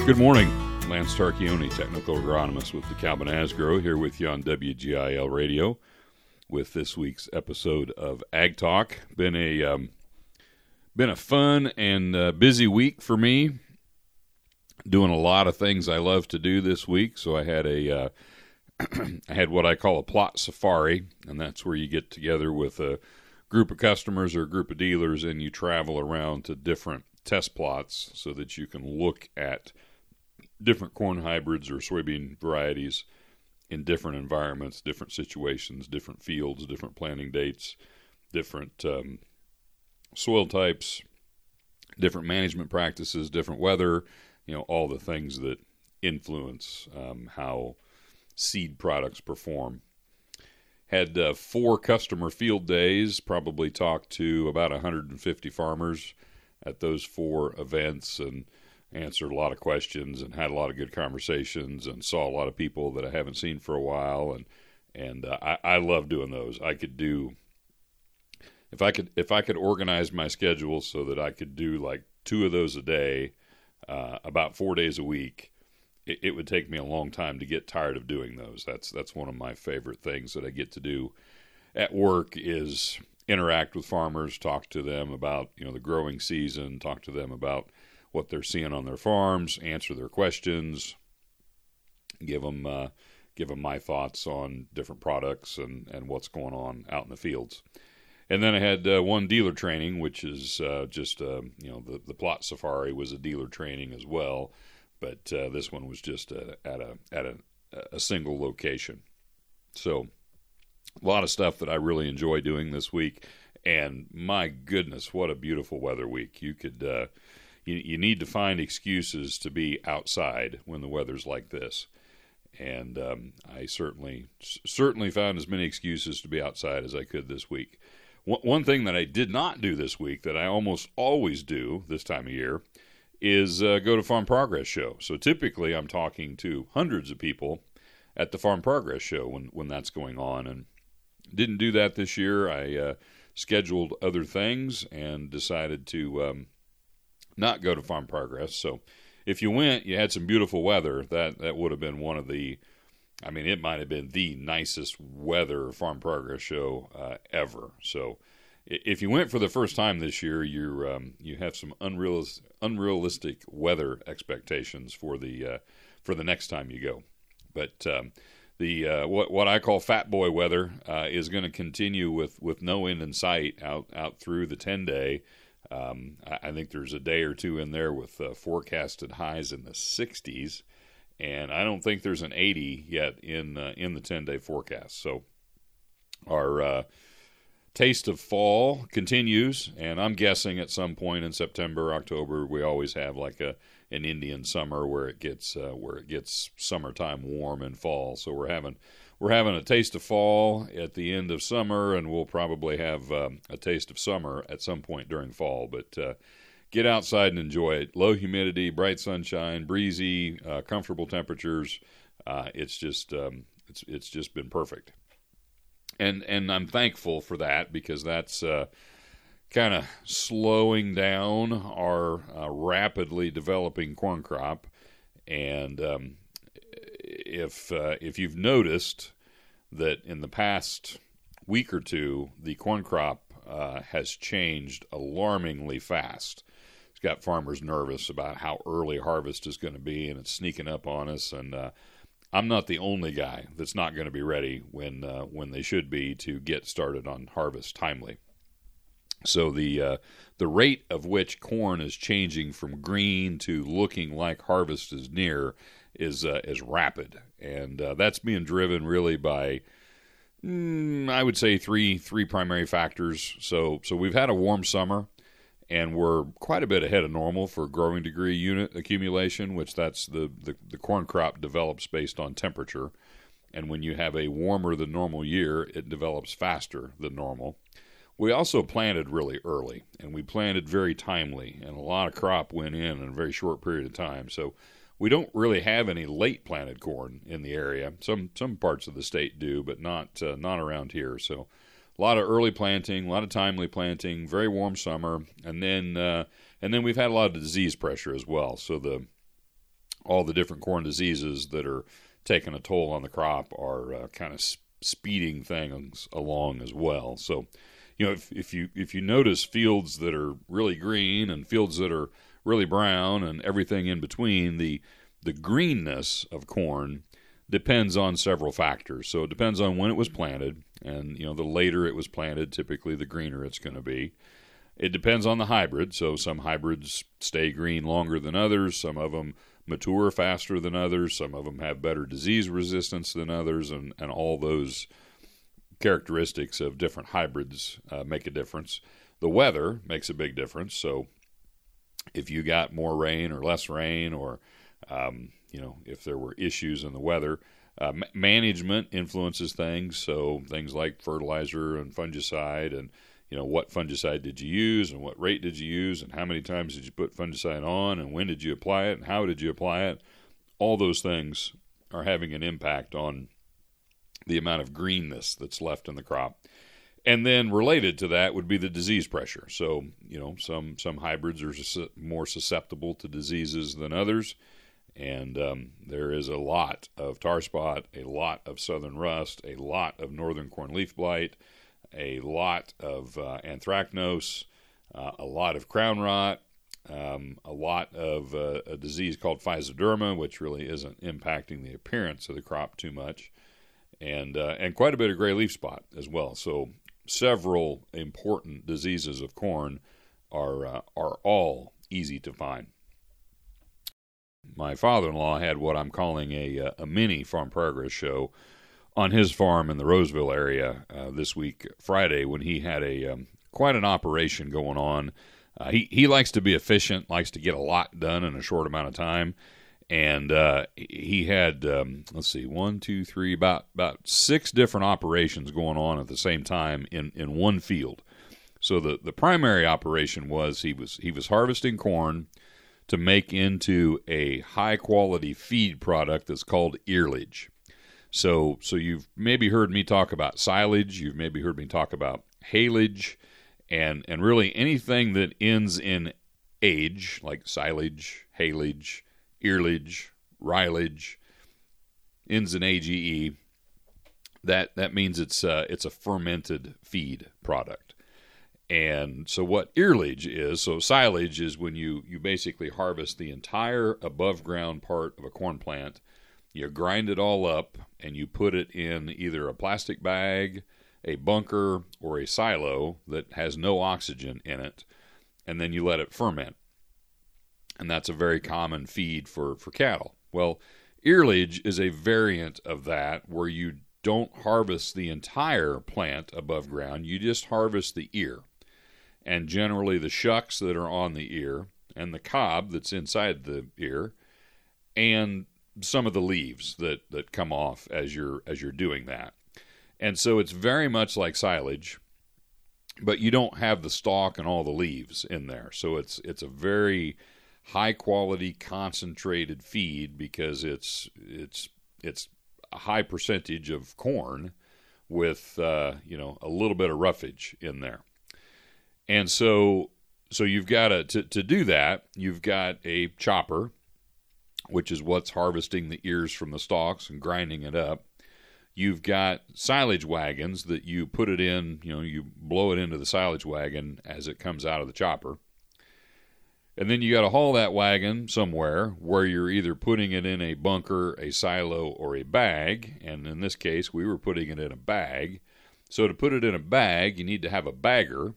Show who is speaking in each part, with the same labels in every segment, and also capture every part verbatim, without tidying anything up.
Speaker 1: Good morning. Lance Tarchioni, technical agronomist with DeKalb and Asgrow, here with you on W G I L Radio with this week's episode of Ag Talk. Been a um, been a fun and uh, busy week for me. Doing a lot of things I love to do this week. So I had a uh, I had what I call a plot safari, and that's where you get together with a group of customers or a group of dealers, and you travel around to different test plots so that you can look at different corn hybrids or soybean varieties in different environments, different situations, different fields, different planting dates, different um, soil types, different management practices, different weather, you know, all the things that influence um, how seed products perform. Had uh, four customer field days, probably talked to about one hundred fifty farmers at those four events, and answered a lot of questions and had a lot of good conversations and saw a lot of people that I haven't seen for a while. And, and uh, I, I love doing those. I could do, if I could, if I could organize my schedule so that I could do like two of those a day, uh, about four days a week, it, it would take me a long time to get tired of doing those. That's, that's one of my favorite things that I get to do at work is interact with farmers, talk to them about, you know, the growing season, talk to them about what they're seeing on their farms, answer their questions, give them uh, give them my thoughts on different products and, and what's going on out in the fields. And then I had uh, one dealer training, which is uh, just, uh, you know, the, the plot safari was a dealer training as well, but uh, this one was just uh, at a at a, a single location. So a lot of stuff that I really enjoy doing this week, and my goodness, what a beautiful weather week. You could... Uh, You, you need to find excuses to be outside when the weather's like this. And um, I certainly certainly found as many excuses to be outside as I could this week. One, one thing that I did not do this week that I almost always do this time of year is uh, go to Farm Progress Show. So typically I'm talking to hundreds of people at the Farm Progress Show when, when that's going on. And didn't do that this year. I uh, scheduled other things and decided to... Um, not go to Farm Progress. So if you went, you had some beautiful weather. That that would have been one of the, I mean, it might have been the nicest weather Farm Progress show uh, ever. So if you went for the first time this year, you're um, you have some unrealistic, unrealistic weather expectations for the uh, for the next time you go. But um, the uh, what what I call fat boy weather uh, is going to continue with, with no end in sight out out through the ten day. Um, I think there's a day or two in there with uh, forecasted highs in the sixties, and I don't think there's an eighty yet in uh, in the ten-day forecast. So our uh, taste of fall continues, and I'm guessing at some point in September, October, we always have like a an Indian summer where it gets uh, where it gets summertime warm in fall. So we're having We're having a taste of fall at the end of summer, and we'll probably have um, a taste of summer at some point during fall. But uh, get outside and enjoy it. Low humidity, bright sunshine, breezy, uh, comfortable temperatures. Uh, it's just um, it's it's just been perfect, and and I'm thankful for that because that's uh, kind of slowing down our uh, rapidly developing corn crop, and um, If uh, if you've noticed that in the past week or two, the corn crop uh, has changed alarmingly fast. It's got farmers nervous about how early harvest is going to be, and it's sneaking up on us. And uh, I'm not the only guy that's not going to be ready when uh, when they should be to get started on harvest timely. So the uh, the rate of which corn is changing from green to looking like harvest is near is uh, is rapid, and uh, that's being driven really by mm, I would say three three primary factors. So so we've had a warm summer, and we're quite a bit ahead of normal for growing degree unit accumulation, which that's the, the, the corn crop develops based on temperature, and when you have a warmer than normal year, it develops faster than normal. We also planted really early, and we planted very timely, and a lot of crop went in in a very short period of time. So we don't really have any late planted corn in the area. Some some parts of the state do, but not uh, not around here. So a lot of early planting, a lot of timely planting, very warm summer, and then uh, and then we've had a lot of disease pressure as well. So the all the different corn diseases that are taking a toll on the crop are uh, kind of speeding things along as well. So, you know, if, if you if you notice fields that are really green and fields that are really brown and everything in between, the the greenness of corn depends on several factors. So it depends on when it was planted, and you know, the later it was planted, typically the greener it's going to be. It depends on the hybrid. So some hybrids stay green longer than others. Some of them mature faster than others. Some of them have better disease resistance than others, and, and all those characteristics of different hybrids uh, make a difference. The weather makes a big difference. So if you got more rain or less rain, or um, you know, if there were issues in the weather, uh, ma- management influences things. So things like fertilizer and fungicide, and you know, what fungicide did you use, and what rate did you use, and how many times did you put fungicide on, and when did you apply it, and how did you apply it? All those things are having an impact on the amount of greenness that's left in the crop. And then related to that would be the disease pressure. So, you know, some some hybrids are more susceptible to diseases than others, and um, there is a lot of tar spot, a lot of southern rust, a lot of northern corn leaf blight, a lot of uh, anthracnose, uh, a lot of crown rot, um, a lot of uh, a disease called physoderma, which really isn't impacting the appearance of the crop too much, and uh, and quite a bit of gray leaf spot as well. So several important diseases of corn are uh, are all easy to find. My father-in-law had what I'm calling a a mini Farm Progress show on his farm in the Roseville area uh, this week, Friday, when he had a um, quite an operation going on. Uh, he he likes to be efficient, likes to get a lot done in a short amount of time, and uh, he had um, let's see, one, two, three, about about six different operations going on at the same time in, in one field. So the, the primary operation was he was he was harvesting corn to make into a high quality feed product that's called earlage. So so you've maybe heard me talk about silage, you've maybe heard me talk about haylage, and and really anything that ends in age, like silage, haylage, earlage, rilage, ends in A G E, that that means it's uh, it's a fermented feed product. And so what earlage is, so silage is when you, you basically harvest the entire above ground part of a corn plant. You grind it all up, and you put it in either a plastic bag, a bunker, or a silo that has no oxygen in it, and then you let it ferment. And that's a very common feed for, for cattle. Well, earlage is a variant of that, where you don't harvest the entire plant above ground, you just harvest the ear. And generally the shucks that are on the ear, and the cob that's inside the ear, and some of the leaves that, that come off as you're as you're doing that. And so it's very much like silage, but you don't have the stalk and all the leaves in there. So it's it's a very high quality concentrated feed, because it's it's it's a high percentage of corn with uh, you know, a little bit of roughage in there. And so so you've got to, to to do that, you've got a chopper, which is what's harvesting the ears from the stalks and grinding it up. You've got silage wagons that you put it in, you know, you blow it into the silage wagon as it comes out of the chopper. And then you got to haul that wagon somewhere where you're either putting it in a bunker, a silo, or a bag. And in this case, we were putting it in a bag. So to put it in a bag, you need to have a bagger.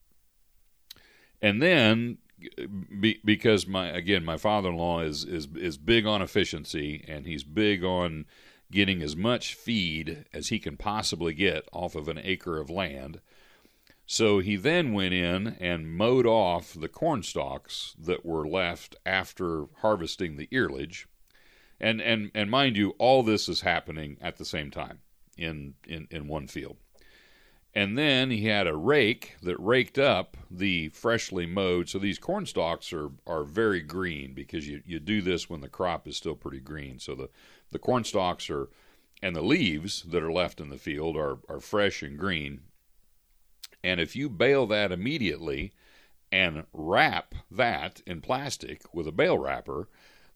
Speaker 1: And then, be, because my again, my father-in-law is, is is big on efficiency, and he's big on getting as much feed as he can possibly get off of an acre of land. So he then went in and mowed off the corn stalks that were left after harvesting the earlage. And and and mind you, all this is happening at the same time in, in, in one field. And then he had a rake that raked up the freshly mowed. So these corn stalks are, are very green, because you, you do this when the crop is still pretty green. So the, the corn stalks are, and the leaves that are left in the field are, are fresh and green. And if you bale that immediately and wrap that in plastic with a bale wrapper,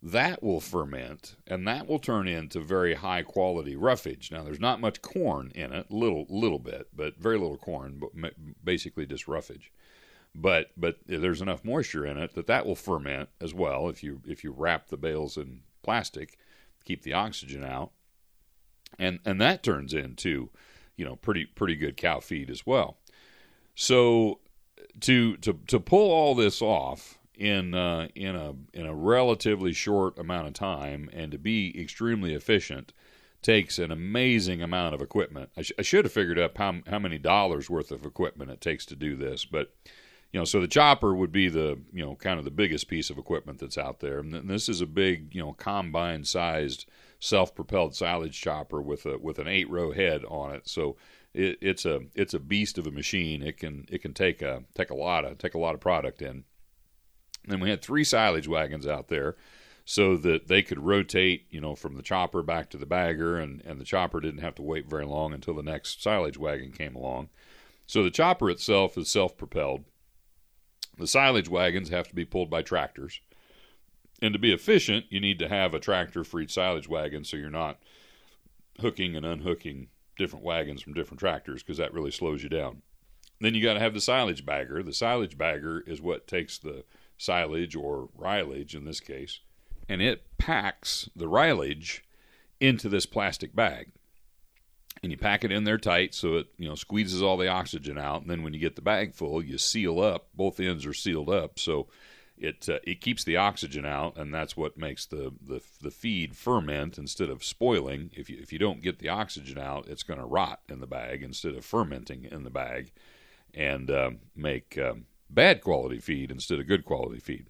Speaker 1: that will ferment, and that will turn into very high-quality roughage. Now, there's not much corn in it, little little bit, but very little corn, but basically just roughage. But but there's enough moisture in it that that will ferment as well if you if you wrap the bales in plastic, keep the oxygen out, and and that turns into, you know, pretty pretty good cow feed as well. So to to to pull all this off in uh, in a in a relatively short amount of time and to be extremely efficient takes an amazing amount of equipment. I, sh- I should have figured out how how many dollars worth of equipment it takes to do this, but you know, so the chopper would be the you know kind of the biggest piece of equipment that's out there, and this is a big you know combine-sized self-propelled silage chopper with a with an eight-row head on it. So it, it's a it's a beast of a machine. It can it can take a take a lot of take a lot of product in. And we had three silage wagons out there so that they could rotate, you know, from the chopper back to the bagger, and, and the chopper didn't have to wait very long until the next silage wagon came along. So the chopper itself is self-propelled. The silage wagons have to be pulled by tractors. And to be efficient, you need to have a tractor for each silage wagon so you're not hooking and unhooking different wagons from different tractors, because that really slows you down. Then you got to have the silage bagger. The silage bagger is what takes the silage, or rilage in this case, and it packs the rilage into this plastic bag. And you pack it in there tight so it you know squeezes all the oxygen out, and then when you get the bag full, you seal up. Both ends are sealed up, so it uh, it keeps the oxygen out, and that's what makes the, the the feed ferment instead of spoiling. If you if you don't get the oxygen out, it's going to rot in the bag instead of fermenting in the bag, and uh, make um, bad quality feed instead of good quality feed.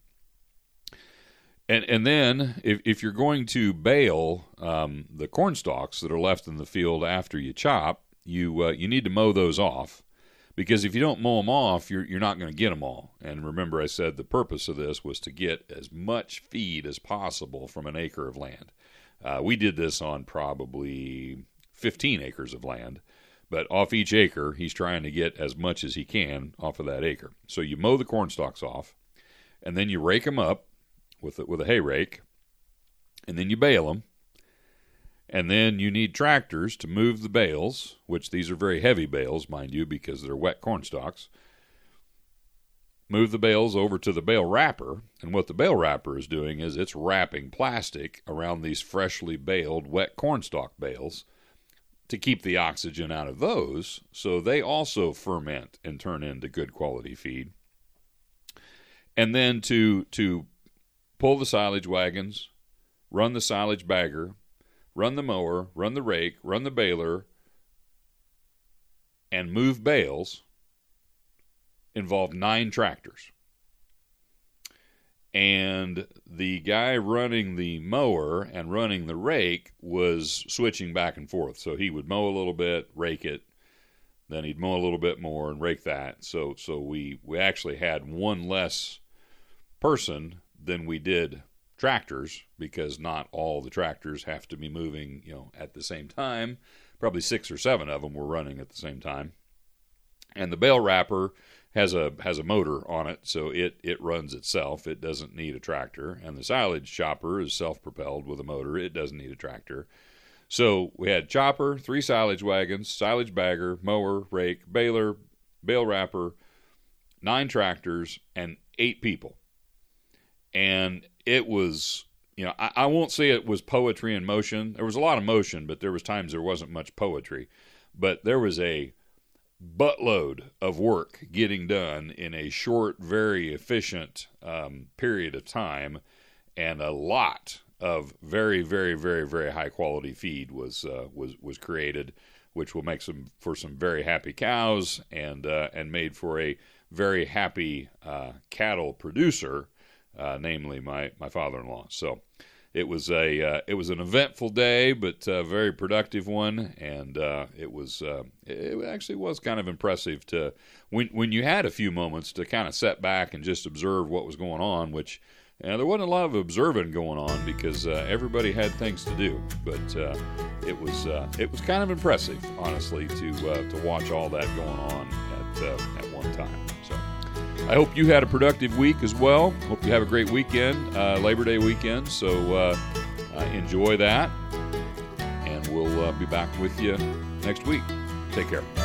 Speaker 1: And and then if if you're going to bale um, the corn stalks that are left in the field after you chop, you uh, you need to mow those off, because if you don't mow them off, you're you're not going to get them all. And remember, I said the purpose of this was to get as much feed as possible from an acre of land. Uh, we did this on probably fifteen acres of land. But off each acre, he's trying to get as much as he can off of that acre. So you mow the corn stalks off, and then you rake them up with a, with a hay rake, and then you bale them. And then you need tractors to move the bales, which these are very heavy bales, mind you, because they're wet corn stalks. Move the bales over to the bale wrapper, and what the bale wrapper is doing is it's wrapping plastic around these freshly baled wet corn stalk bales to keep the oxygen out of those, so they also ferment and turn into good quality feed. And then to to pull the silage wagons, run the silage bagger, run the mower, run the rake, run the baler, and move bales involved nine tractors. And the guy running the mower and running the rake was switching back and forth. So he would mow a little bit, rake it, then he'd mow a little bit more and rake that. So so we, we actually had one less person than we did tractors, because not all the tractors have to be moving, you know, at the same time. Probably six or seven of them were running at the same time. And the bale wrapper has a has a motor on it, so it, it runs itself. It doesn't need a tractor. And the silage chopper is self-propelled with a motor. It doesn't need a tractor. So we had chopper, three silage wagons, silage bagger, mower, rake, baler, bale wrapper, nine tractors, and eight people. And it was, you know, I, I won't say it was poetry in motion. There was a lot of motion, but there was times there wasn't much poetry. But there was a buttload of work getting done in a short, very efficient um, period of time, and a lot of very, very, very, very high quality feed was uh, was was created, which will make some for some very happy cows, and uh, and made for a very happy uh, cattle producer, uh, namely my my father-in-law. So it was a uh, it was an eventful day, but a very productive one, and uh, it was uh, it actually was kind of impressive to when when you had a few moments to kind of set back and just observe what was going on. Which you know, there wasn't a lot of observing going on because uh, everybody had things to do, but uh, it was uh, it was kind of impressive, honestly, to uh, to watch all that going on at uh, at one time. So I hope you had a productive week as well. Hope you have a great weekend, uh, Labor Day weekend. So uh, uh, enjoy that. And we'll uh, be back with you next week. Take care.